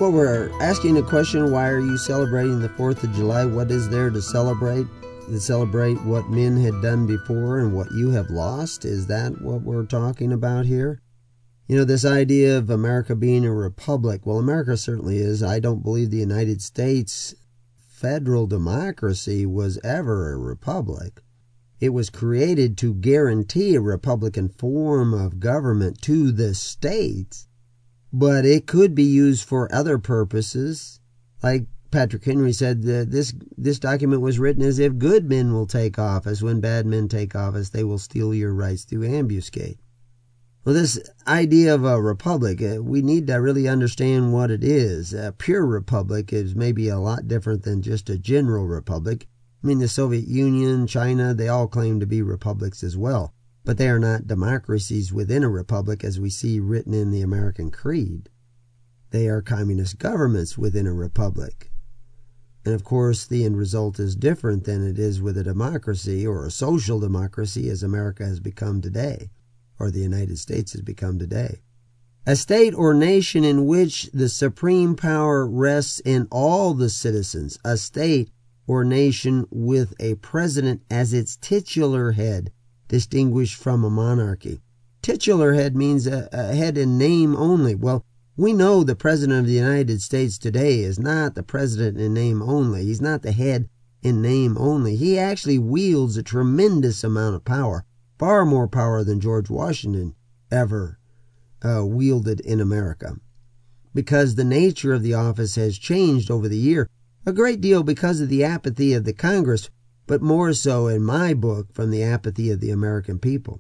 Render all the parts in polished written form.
Well, we're asking the question, why are you celebrating the 4th of July? What is there to celebrate? To celebrate what men had done before and what you have lost? Is that what we're talking about here? You know, this idea of America being a republic. Well, America certainly is. I don't believe the United States federal democracy was ever a republic. It was created to guarantee a republican form of government to the states, but it could be used for other purposes. Like Patrick Henry said, that this document was written as if good men will take office. When bad men take office, they will steal your rights through ambuscade. Well, this idea of a republic, we need to really understand what it is. A pure republic is maybe a lot different than just a general republic. I mean, the Soviet Union, China, they all claim to be republics as well. But they are not democracies within a republic as we see written in the American Creed. They are communist governments within a republic. And of course, the end result is different than it is with a democracy or a social democracy as America has become today, or the United States has become today. A state or nation in which the supreme power rests in all the citizens. A state or nation with a president as its titular head, distinguished from a monarchy. Titular head means a head in name only. Well, we know the President of the United States today is not the President in name only. He's not the head in name only. He actually wields a tremendous amount of power, far more power than George Washington ever wielded in America, because the nature of the office has changed over the year, a great deal because of the apathy of the Congress, but more so in my book from the apathy of the American people.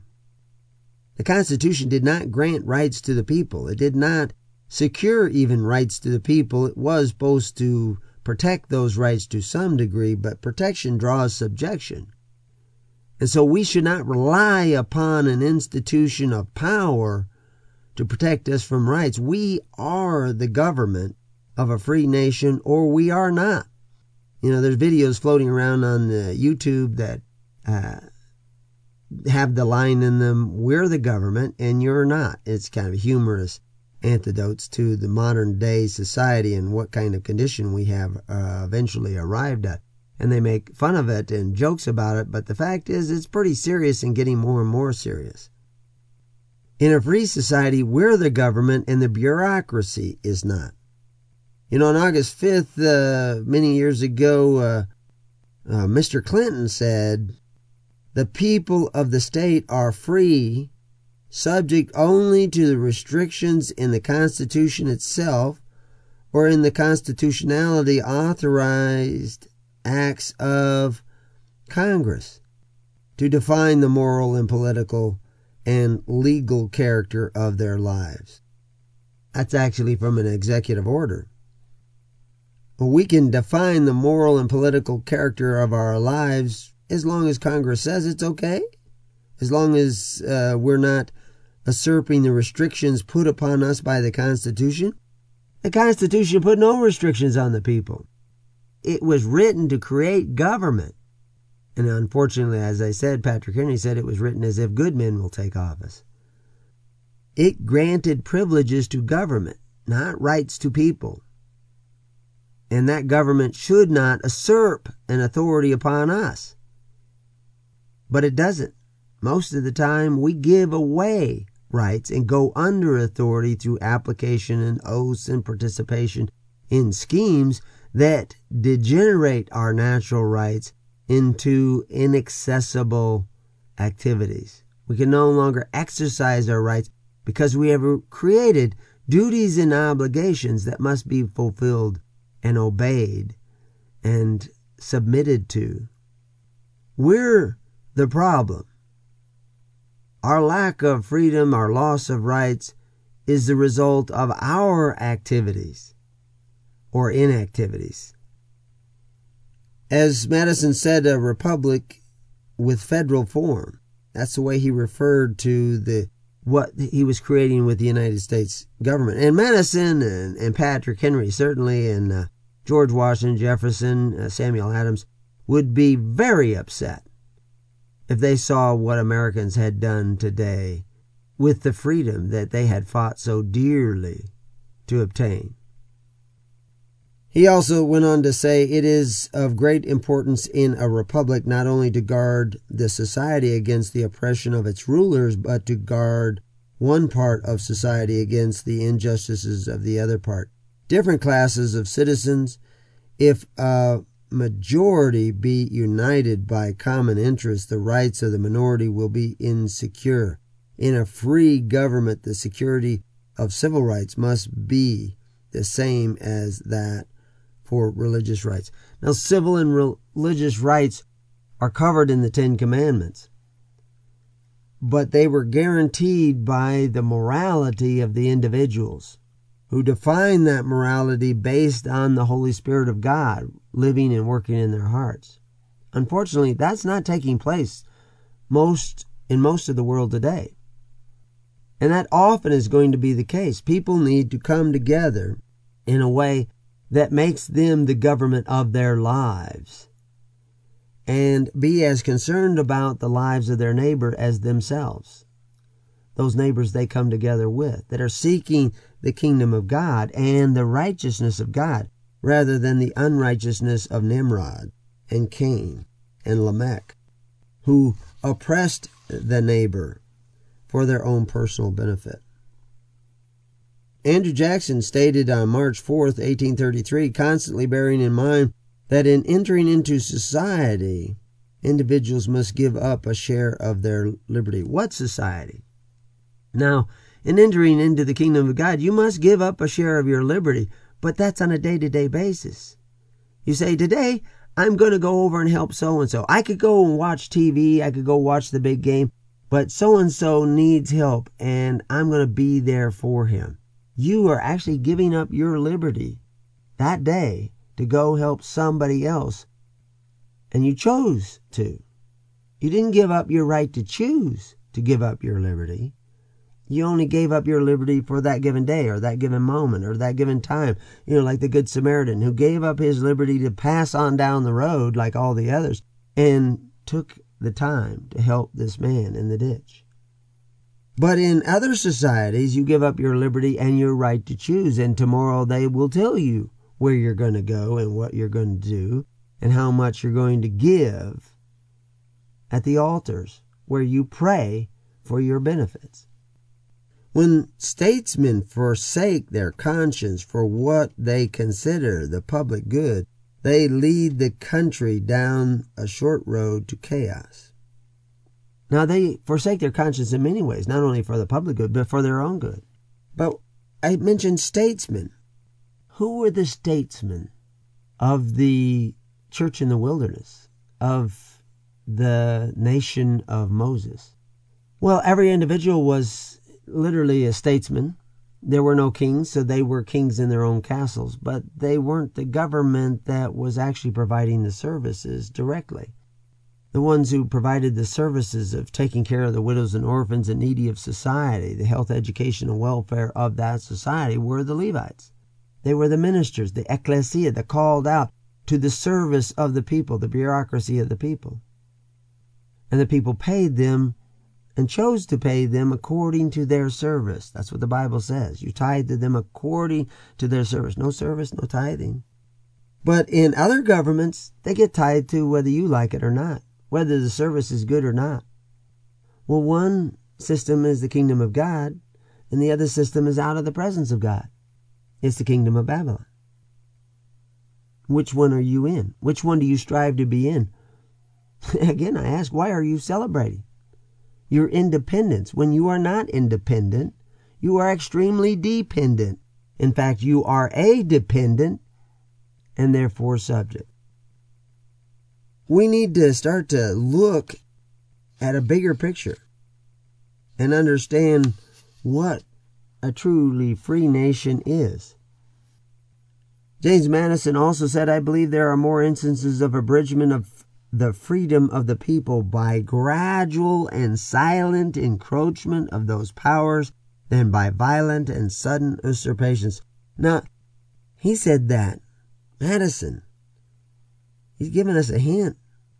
The Constitution did not grant rights to the people. It did not secure even rights to the people. It was supposed to protect those rights to some degree, but protection draws subjection. And so we should not rely upon an institution of power to protect us from rights. We are the government of a free nation, or we are not. You know, there's videos floating around on YouTube that have the line in them, we're the government and you're not. It's kind of humorous antidotes to the modern day society and what kind of condition we have eventually arrived at. And they make fun of it and jokes about it, but the fact is it's pretty serious and getting more and more serious. In a free society, we're the government and the bureaucracy is not. You know, on August 5th, many years ago, Mr. Clinton said, "The people of the state are free, subject only to the restrictions in the Constitution itself or in the constitutionality authorized acts of Congress to define the moral and political and legal character of their lives." That's actually from an executive order. We can define the moral and political character of our lives as long as Congress says it's okay, as long as we're not usurping the restrictions put upon us by the Constitution. The Constitution put no restrictions on the people. It was written to create government. And unfortunately, as I said, Patrick Henry said it was written as if good men will take office. It granted privileges to government, not rights to people. And that government should not usurp an authority upon us. But it doesn't. Most of the time, we give away rights and go under authority through application and oaths and participation in schemes that degenerate our natural rights into inaccessible activities. We can no longer exercise our rights because we have created duties and obligations that must be fulfilled and obeyed and submitted to. We're the problem. Our lack of freedom, our loss of rights, is the result of our activities or inactivities. As Madison said, a republic with federal form. That's the way he referred to what he was creating with the United States government. And Madison and Patrick Henry, certainly, and George Washington, Jefferson, Samuel Adams, would be very upset if they saw what Americans had done today with the freedom that they had fought so dearly to obtain. He also went on to say it is of great importance in a republic not only to guard the society against the oppression of its rulers, but to guard one part of society against the injustices of the other part. Different classes of citizens, if a majority be united by common interests, the rights of the minority will be insecure. In a free government, the security of civil rights must be the same as that for religious rights. Now, civil and religious rights are covered in the Ten Commandments, but they were guaranteed by the morality of the individuals who define that morality based on the Holy Spirit of God living and working in their hearts. Unfortunately, that's not taking place in most of the world today. And that often is going to be the case. People need to come together in a way that makes them the government of their lives and be as concerned about the lives of their neighbor as themselves. Those neighbors they come together with, that are seeking the kingdom of God and the righteousness of God, rather than the unrighteousness of Nimrod and Cain and Lamech, who oppressed the neighbor for their own personal benefit. Andrew Jackson stated on March 4th, 1833, constantly bearing in mind that in entering into society, individuals must give up a share of their liberty. What society? Now, in entering into the kingdom of God, you must give up a share of your liberty, but that's on a day-to-day basis. You say, today, I'm going to go over and help so-and-so. I could go and watch TV, I could go watch the big game, but so-and-so needs help, and I'm going to be there for him. You are actually giving up your liberty that day to go help somebody else, and you chose to. You didn't give up your right to choose to give up your liberty. You only gave up your liberty for that given day or that given moment or that given time. Like the Good Samaritan who gave up his liberty to pass on down the road like all the others and took the time to help this man in the ditch. But in other societies, you give up your liberty and your right to choose, and tomorrow they will tell you where you're going to go and what you're going to do and how much you're going to give at the altars where you pray for your benefits. When statesmen forsake their conscience for what they consider the public good, they lead the country down a short road to chaos. Now, they forsake their conscience in many ways, not only for the public good, but for their own good. But I mentioned statesmen. Who were the statesmen of the church in the wilderness, of the nation of Moses? Well, every individual was literally a statesman. There were no kings, so they were kings in their own castles, but they weren't the government that was actually providing the services directly. The ones who provided the services of taking care of the widows and orphans and needy of society, the health, education, and welfare of that society, were the Levites. They were the ministers, the ecclesia, the called out to the service of the people, the bureaucracy of the people. And the people paid them and chose to pay them according to their service. That's what the Bible says. You tithe to them according to their service. No service, no tithing. But in other governments, they get tithed to whether you like it or not, whether the service is good or not. Well, one system is the kingdom of God, and the other system is out of the presence of God. It's the kingdom of Babylon. Which one are you in? Which one do you strive to be in? Again, I ask, why are you celebrating your independence? When you are not independent, you are extremely dependent. In fact, you are a dependent and therefore subject. We need to start to look at a bigger picture and understand what a truly free nation is. James Madison also said, I believe there are more instances of abridgment of the freedom of the people by gradual and silent encroachment of those powers than by violent and sudden usurpations. Now, he said that. Madison. He's given us a hint.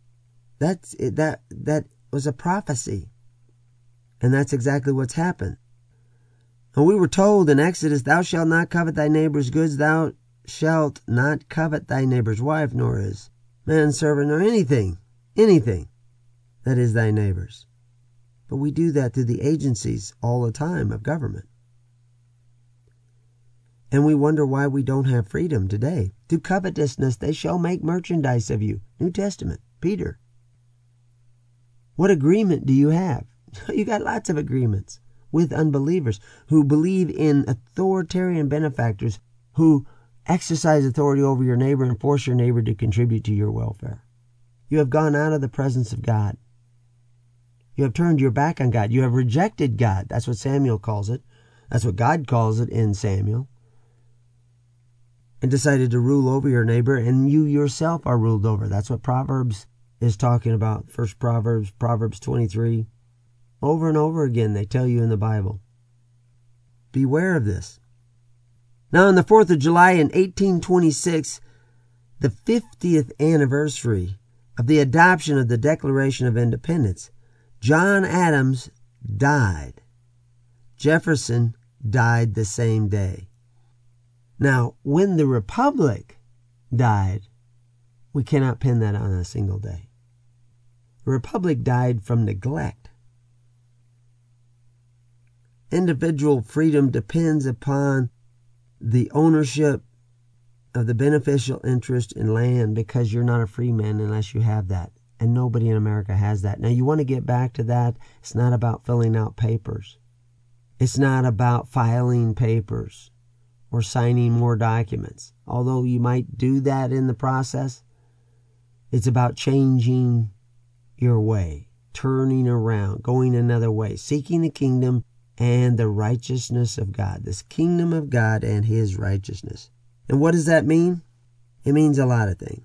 That was a prophecy. And that's exactly what's happened. And we were told in Exodus, thou shalt not covet thy neighbor's goods, thou shalt not covet thy neighbor's wife, nor his manservant, nor anything that is thy neighbor's. But we do that through the agencies all the time of government. And we wonder why we don't have freedom today. Through covetousness they shall make merchandise of you. New Testament, Peter. What agreement do you have? You got lots of agreements with unbelievers who believe in authoritarian benefactors who exercise authority over your neighbor and force your neighbor to contribute to your welfare. You have gone out of the presence of God. You have turned your back on God. You have rejected God. That's what Samuel calls it. That's what God calls it in Samuel. And decided to rule over your neighbor, and you yourself are ruled over. That's what Proverbs is talking about. First Proverbs, Proverbs 23. Over and over again they tell you in the Bible. Beware of this. Now on the 4th of July in 1826, the 50th anniversary of the adoption of the Declaration of Independence, John Adams died. Jefferson died the same day. Now, when the Republic died, we cannot pin that on a single day. The Republic died from neglect. Individual freedom depends upon the ownership of the beneficial interest in land, because you're not a free man unless you have that. And nobody in America has that. Now, you want to get back to that. It's not about filling out papers. It's not about filing papers or signing more documents. Although you might do that in the process, it's about changing your way, turning around, going another way, seeking the kingdom and the righteousness of God. This kingdom of God and His righteousness. And what does that mean? It means a lot of things.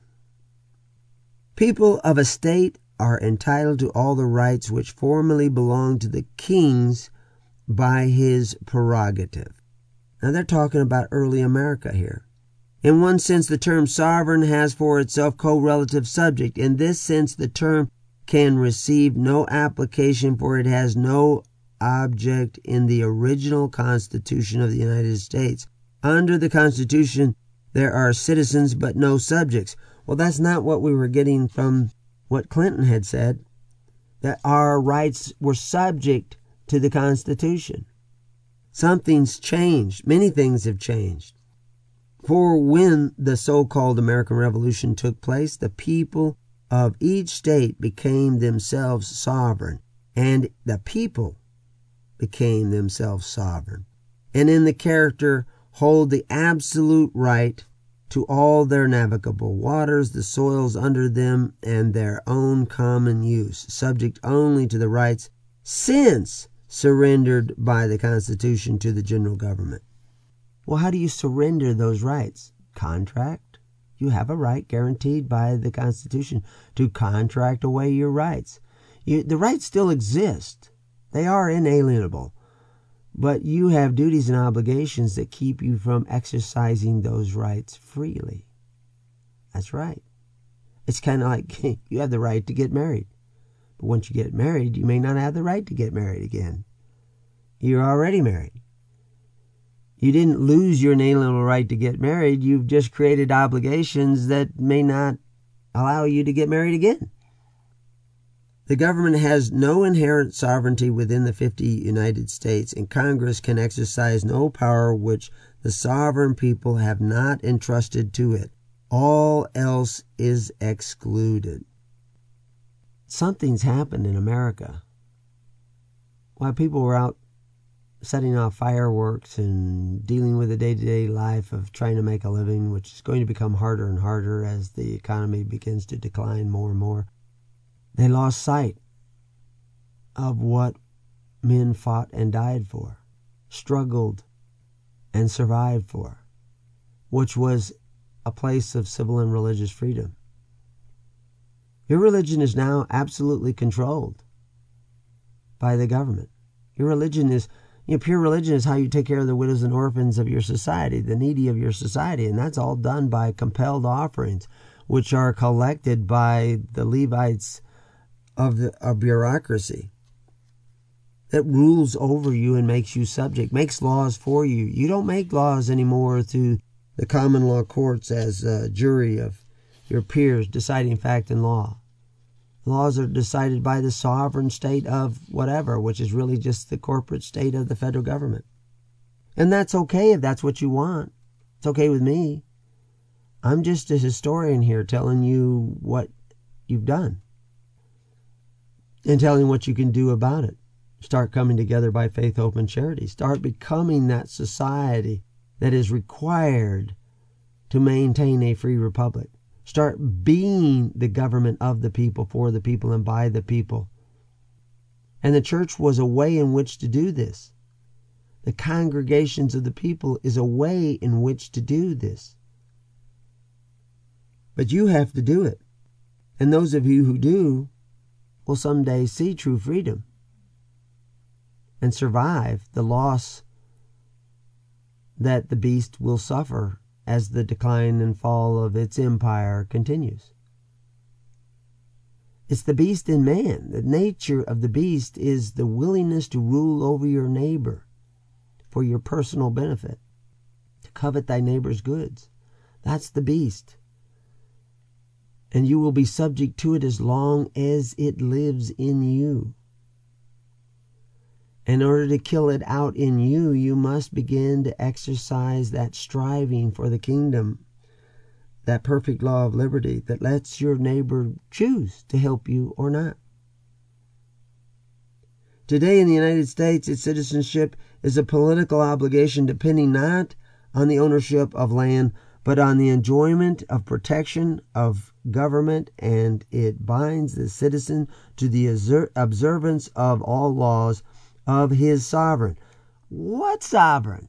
People of a state are entitled to all the rights which formerly belonged to the kings by his prerogative. Now they're talking about early America here. In one sense, the term sovereign has for itself correlative subject. In this sense, the term can receive no application, for it has no object in the original Constitution of the United States. Under the Constitution, there are citizens but no subjects. Well, that's not what we were getting from what Clinton had said, that our rights were subject to the Constitution. Something's changed. Many things have changed. For when the so-called American Revolution took place, the people of each state became themselves sovereign, and the people became themselves sovereign, and in the character hold the absolute right to all their navigable waters, the soils under them, and their own common use, subject only to the rights since surrendered by the Constitution to the general government. Well, how do you surrender those rights? Contract. You have a right guaranteed by the Constitution to contract away your rights. The rights still exist. They are inalienable. But you have duties and obligations that keep you from exercising those rights freely. That's right. It's kind of like you have the right to get married. But once you get married, you may not have the right to get married again. You're already married. You didn't lose your inalienable right to get married. You've just created obligations that may not allow you to get married again. The government has no inherent sovereignty within the 50 United States, and Congress can exercise no power which the sovereign people have not entrusted to it. All else is excluded. Something's happened in America. While people were out setting off fireworks and dealing with the day-to-day life of trying to make a living, which is going to become harder and harder as the economy begins to decline more and more, they lost sight of what men fought and died for, struggled and survived for, which was a place of civil and religious freedom. Your religion is now absolutely controlled by the government. Your religion is, pure religion is how you take care of the widows and orphans of your society, the needy of your society, and that's all done by compelled offerings, which are collected by the Levites of bureaucracy that rules over you and makes you subject, makes laws for you. You don't make laws anymore through the common law courts as a jury of your peers deciding fact and law. Laws are decided by the sovereign state of whatever, which is really just the corporate state of the federal government. And that's okay if that's what you want. It's okay with me. I'm just a historian here telling you what you've done and telling what you can do about it. Start coming together by faith, hope, and charity. Start becoming that society that is required to maintain a free republic. Start being the government of the people, for the people, and by the people. And the church was a way in which to do this. The congregations of the people is a way in which to do this. But you have to do it. And those of you who do will someday see true freedom and survive the loss that the beast will suffer as the decline and fall of its empire continues. It's the beast in man. The nature of the beast is the willingness to rule over your neighbor for your personal benefit, to covet thy neighbor's goods. That's the beast. And you will be subject to it as long as it lives in you. In order to kill it out in you, you must begin to exercise that striving for the kingdom, that perfect law of liberty that lets your neighbor choose to help you or not. Today in the United States, its citizenship is a political obligation depending not on the ownership of land, but on the enjoyment of protection of government, and it binds the citizen to the observance of all laws of his sovereign. What sovereign?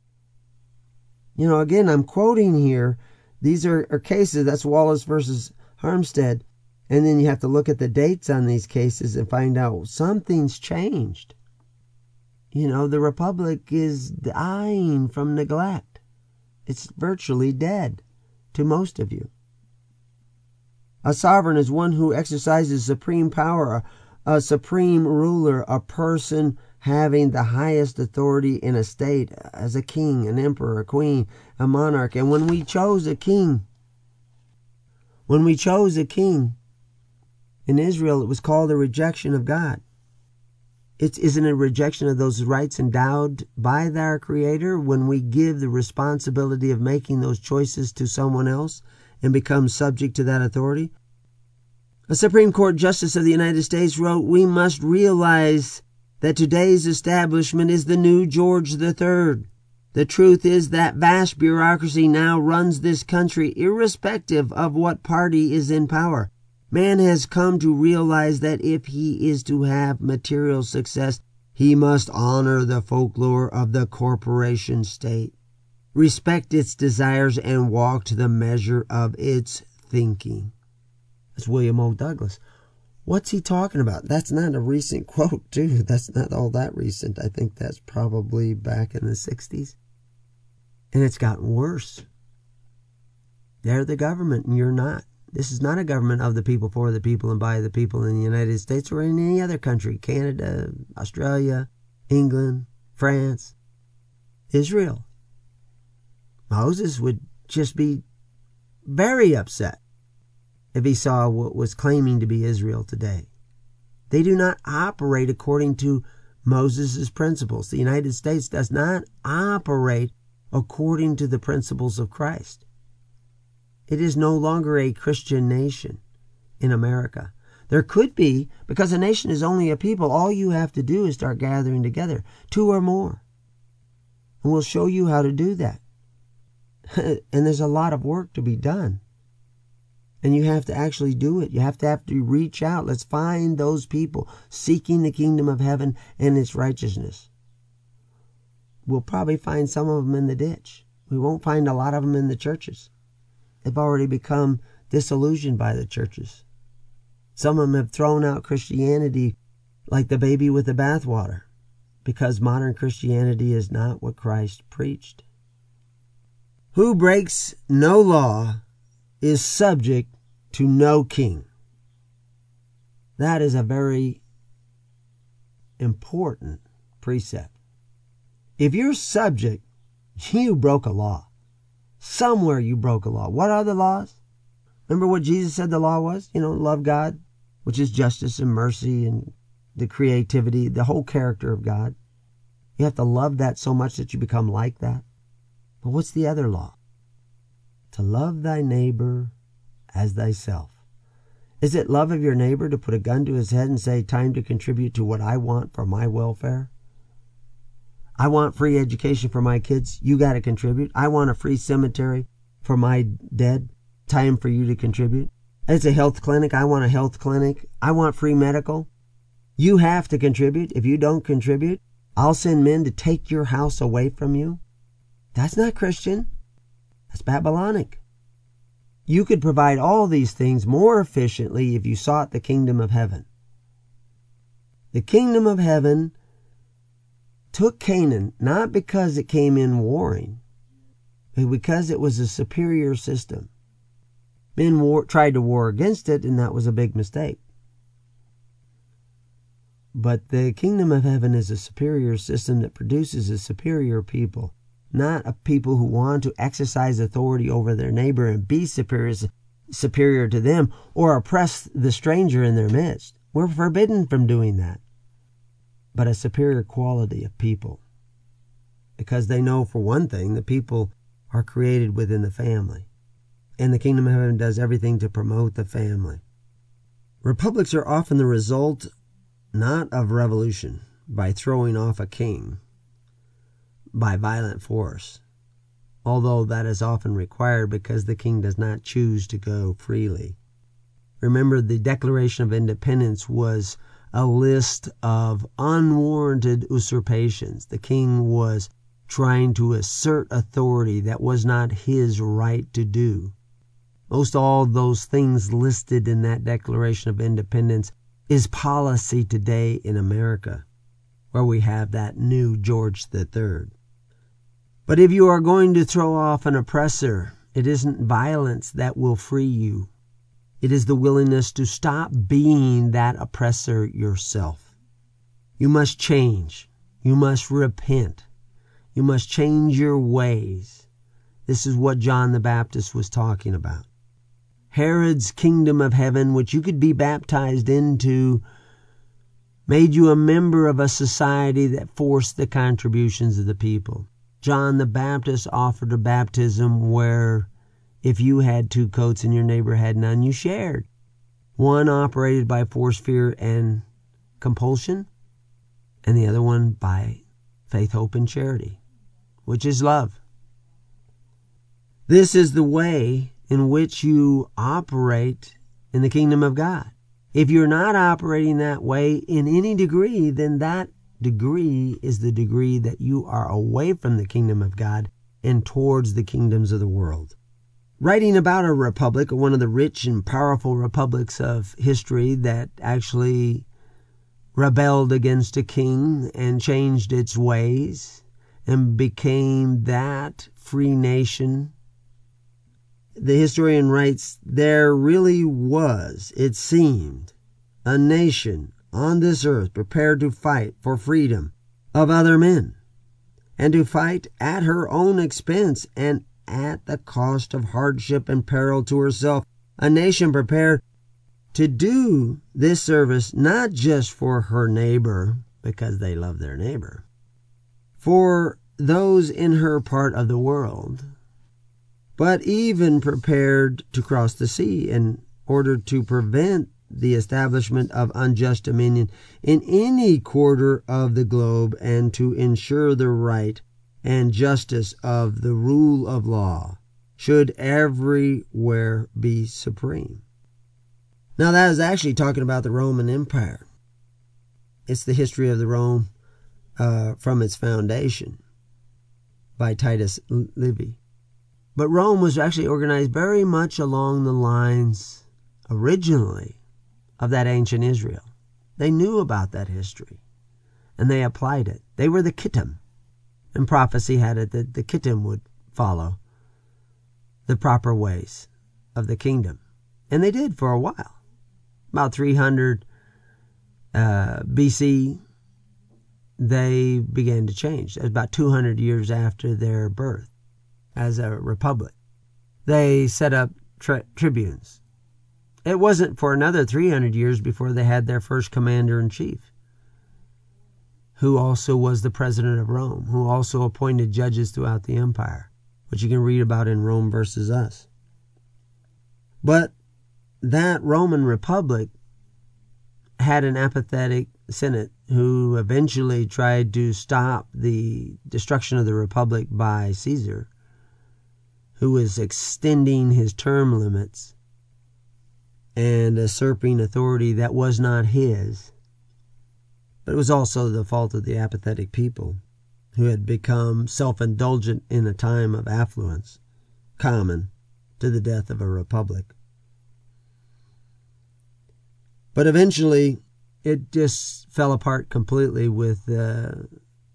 Again, I'm quoting here. These are cases. That's Wallace versus Harmstead. And then you have to look at the dates on these cases and find out something's changed. The republic is dying from neglect. It's virtually dead to most of you. A sovereign is one who exercises supreme power, a supreme ruler, a person having the highest authority in a state, as a king, an emperor, a queen, a monarch. And when we chose a king in Israel, it was called a rejection of God. Isn't it a rejection of those rights endowed by our Creator when we give the responsibility of making those choices to someone else and become subject to that authority? A Supreme Court Justice of the United States wrote, "We must realize that today's establishment is the new George III. The truth is that vast bureaucracy now runs this country irrespective of what party is in power. Man has come to realize that if he is to have material success, he must honor the folklore of the corporation state, respect its desires, and walk to the measure of its thinking." That's William O. Douglas. What's he talking about? That's not a recent quote, too. That's not all that recent. I think that's probably back in the 60s. And it's gotten worse. They're the government and you're not. This is not a government of the people, for the people, and by the people in the United States or in any other country. Canada, Australia, England, France, Israel. Moses would just be very upset if he saw what was claiming to be Israel today. They do not operate according to Moses' principles. The United States does not operate according to the principles of Christ. It is no longer a Christian nation in America. There could be, because a nation is only a people. All you have to do is start gathering together, 2 or more. And we'll show you how to do that. And there's a lot of work to be done. And you have to actually do it. You have to reach out. Let's find those people seeking the kingdom of heaven and its righteousness. We'll probably find some of them in the ditch. We won't find a lot of them in the churches. They've already become disillusioned by the churches. Some of them have thrown out Christianity like the baby with the bathwater, because modern Christianity is not what Christ preached. Who breaks no law is subject to no king. That is a very important precept. If you're subject, you broke a law. Somewhere you broke a law. What are the laws? Remember what Jesus said the law was? Love God, which is justice and mercy and the creativity, the whole character of God. You have to love that so much that you become like that. But what's the other law? To love thy neighbor as thyself. Is it love of your neighbor to put a gun to his head and say, time to contribute to what I want for my welfare? I want free education for my kids. You got to contribute. I want a free cemetery for my dead. Time for you to contribute. It's a health clinic. I want a health clinic. I want free medical. You have to contribute. If you don't contribute, I'll send men to take your house away from you. That's not Christian. That's Babylonic. You could provide all these things more efficiently if you sought the kingdom of heaven. The kingdom of heaven took Canaan not because it came in warring, but because it was a superior system. Men tried to war against it, and that was a big mistake. But the kingdom of heaven is a superior system that produces a superior people, not a people who want to exercise authority over their neighbor and be superior to them or oppress the stranger in their midst. We're forbidden from doing that. But a superior quality of people, because they know, for one thing, the people are created within the family. And the kingdom of heaven does everything to promote the family. Republics are often the result not of revolution by throwing off a king by violent force, although that is often required because the king does not choose to go freely. Remember, the Declaration of Independence was a list of unwarranted usurpations. The king was trying to assert authority that was not his right to do. Most all those things listed in that Declaration of Independence is policy today in America, where we have that new George III. But if you are going to throw off an oppressor, it isn't violence that will free you. It is the willingness to stop being that oppressor yourself. You must change. You must repent. You must change your ways. This is what John the Baptist was talking about. Herod's kingdom of heaven, which you could be baptized into, made you a member of a society that forced the contributions of the people. John the Baptist offered a baptism where if you had 2 coats and your neighbor had none, you shared. One operated by force, fear, and compulsion, and the other one by faith, hope, and charity, which is love. This is the way in which you operate in the kingdom of God. If you're not operating that way in any degree, then that degree is the degree that you are away from the kingdom of God and towards the kingdoms of the world. Writing about a republic, one of the rich and powerful republics of history that actually rebelled against a king and changed its ways and became that free nation, the historian writes, there really was, it seemed, a nation on this earth prepared to fight for freedom of other men, and to fight at her own expense and at the cost of hardship and peril to herself, a nation prepared to do this service not just for her neighbor, because they love their neighbor, for those in her part of the world, but even prepared to cross the sea in order to prevent the establishment of unjust dominion in any quarter of the globe and to ensure the right and justice of the rule of law should everywhere be supreme. Now that is actually talking about the Roman Empire. It's the history of the Rome from its foundation by Titus Livy. But Rome was actually organized very much along the lines originally of that ancient Israel. They knew about that history and they applied it. They were the Kittim, and prophecy had it that the Kittim would follow the proper ways of the kingdom. And they did for a while. About 300 BC, they began to change. It was about 200 years after their birth. as a republic. They set up tribunes. It wasn't for another 300 years before they had their first commander-in-chief, who also was the president of Rome, who also appointed judges throughout the empire, which you can read about in Rome versus Us. But that Roman Republic had an apathetic Senate who eventually tried to stop the destruction of the Republic by Caesar, who was extending his term limits and usurping authority that was not his. But it was also the fault of the apathetic people who had become self-indulgent in a time of affluence, common to the death of a republic. But eventually, it just fell apart completely with the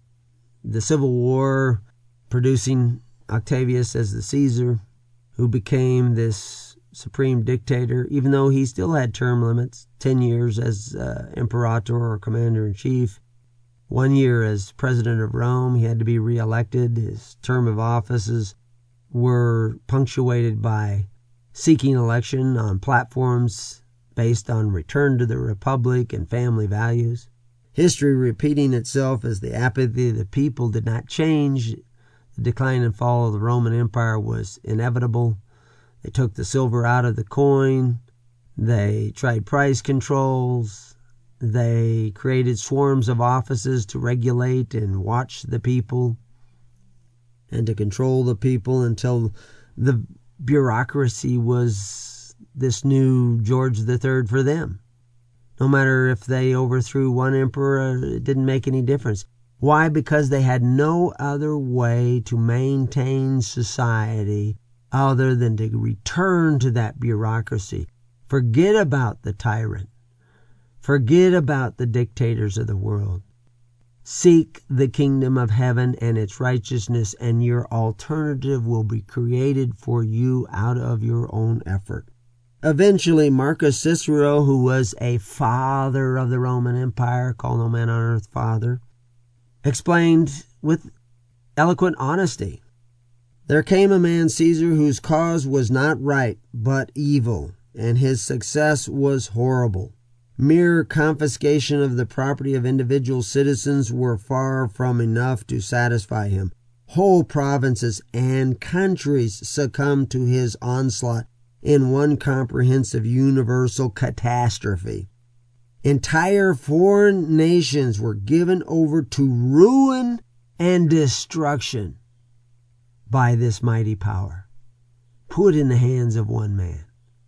Civil War producing Octavius as the Caesar, who became this supreme dictator, even though he still had term limits, 10 years as imperator or commander-in-chief, 1 year as president of Rome. He had to be reelected. His term of offices were punctuated by seeking election on platforms based on return to the Republic and family values. History repeating itself as the apathy of the people did not change. The decline and fall of the Roman Empire was inevitable. They took the silver out of the coin. They tried price controls. They created swarms of offices to regulate and watch the people and to control the people until the bureaucracy was this new George III for them. No matter if they overthrew one emperor, it didn't make any difference. Why? Because they had no other way to maintain society other than to return to that bureaucracy. Forget about the tyrant. Forget about the dictators of the world. Seek the kingdom of heaven and its righteousness, and your alternative will be created for you out of your own effort. Eventually, Marcus Cicero, who was a father of the Roman Empire, call no man on earth father, explained with eloquent honesty, "There came a man, Caesar, whose cause was not right, but evil, and his success was horrible. Mere confiscation of the property of individual citizens were far from enough to satisfy him. Whole provinces and countries succumbed to his onslaught in one comprehensive universal catastrophe. Entire foreign nations were given over to ruin and destruction by this mighty power, put in the hands of one man.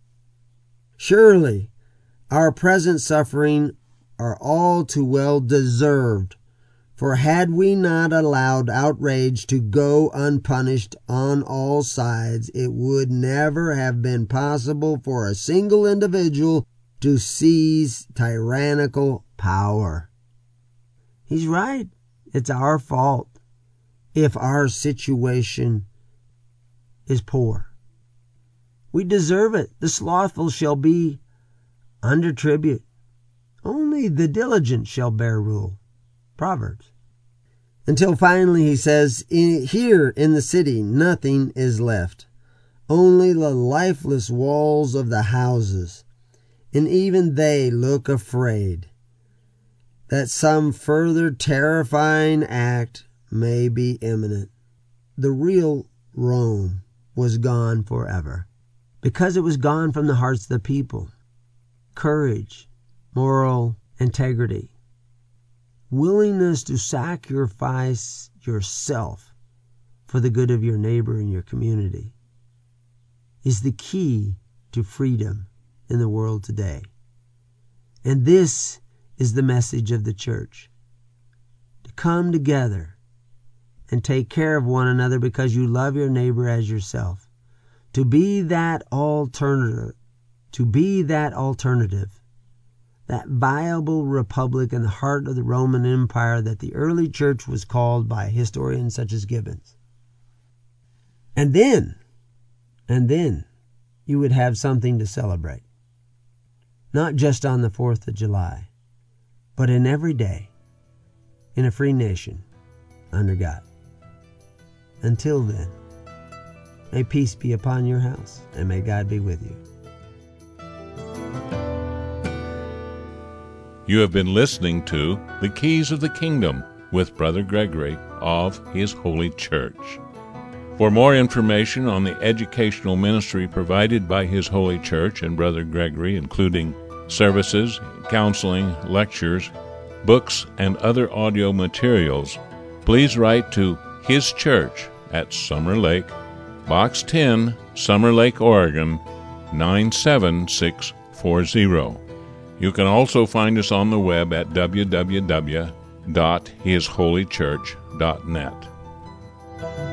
Surely our present suffering are all too well deserved, for had we not allowed outrage to go unpunished on all sides, it would never have been possible for a single individual to seize tyrannical power." He's right. It's our fault if our situation is poor. We deserve it. The slothful shall be under tribute. Only the diligent shall bear rule. Proverbs. Until finally he says, "Here in the city nothing is left, only the lifeless walls of the houses, and even they look afraid that some further terrifying act may be imminent." The real Rome was gone forever, because it was gone from the hearts of the people. Courage, moral integrity, willingness to sacrifice yourself for the good of your neighbor and your community is the key to freedom in the world today. And this is the message of the church: to come together and take care of one another because you love your neighbor as yourself. To be that alternative, that viable republic in the heart of the Roman Empire that the early church was called by historians such as Gibbons. And then you would have something to celebrate. Not just on the 4th of July, but in every day, in a free nation, under God. Until then, May peace be upon your house, and may God be with you. You have been listening to The Keys of the Kingdom with Brother Gregory of His Holy Church. For more information on the educational ministry provided by His Holy Church and Brother Gregory, including services, counseling, lectures, books, and other audio materials, please write to His Church at Summer Lake, Box 10, Summer Lake, Oregon, 97640. You can also find us on the web at www.hisholychurch.net.